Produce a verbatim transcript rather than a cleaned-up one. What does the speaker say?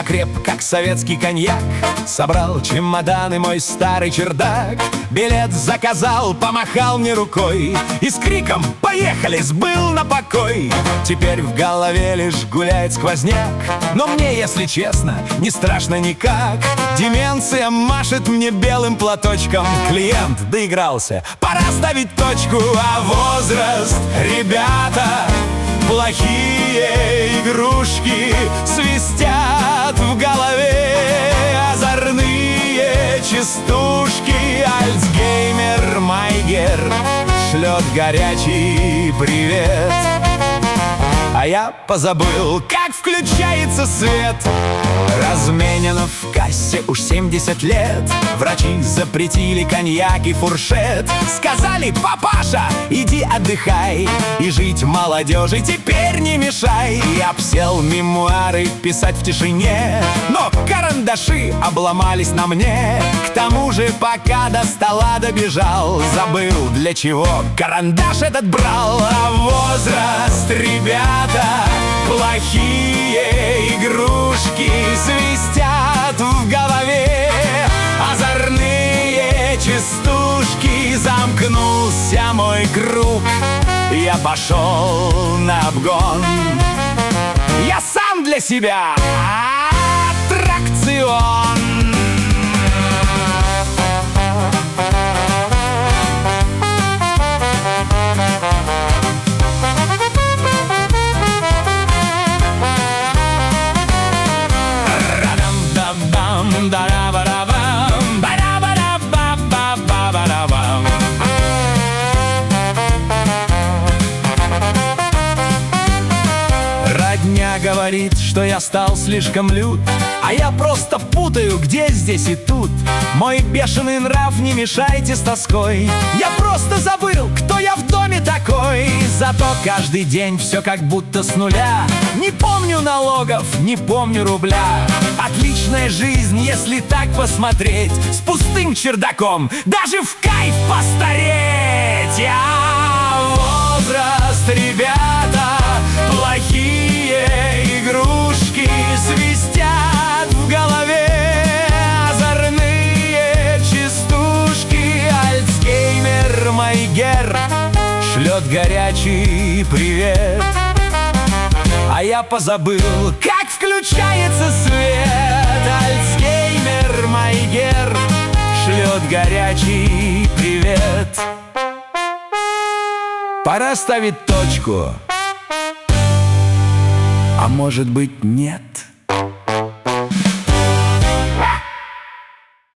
окреп, как советский коньяк. Собрал чемоданы мой старый чердак, билет заказал, помахал мне рукой и с криком «Поехали!» сбыл на покой. Теперь в голове лишь гуляет сквозняк, но мне, если честно, не страшно никак. Деменция машет мне белым платочком. Клиент доигрался, пора ставить точку. А возраст, ребята, плохие игрушки свистят в голове. Озорные частушки. Альцгеймер Майгер шлет горячий привет. А я позабыл, как включается свет. Разменено в кассе уж семьдесят лет. Врачи запретили коньяк и фуршет. Сказали: папаша, иди отдыхай, и жить молодежи теперь не мешай. Я б сел мемуары писать в тишине, но карандаши обломались на мне. К тому же, пока до стола добежал, забыл, для чего карандаш этот брал. А возраст, ребята, плохие игрушки свистят в голове. Озорные частушки. Замкнулся мой круг, я пошел на обгон. Я сам для себя аттракцион. Родня говорит, что я стал слишком лют, а я просто путаю, где здесь и тут. Мой бешеный нрав не мешайте с тоской. Я просто забыл, кто я в доме такой. Зато каждый день все как будто с нуля. Не помню налогов, не помню рубля. Отличная жизнь, если так посмотреть. С пустым чердаком даже в кайф постареть. А возраст, ребята, плохие игрушки свистят в голове. Озорные частушки. Альцгеймер Майгер шлет горячий привет. А я позабыл, как включается свет. Альцгеймер Майгер шлет горячий привет. Пора ставить точку. А может быть, нет?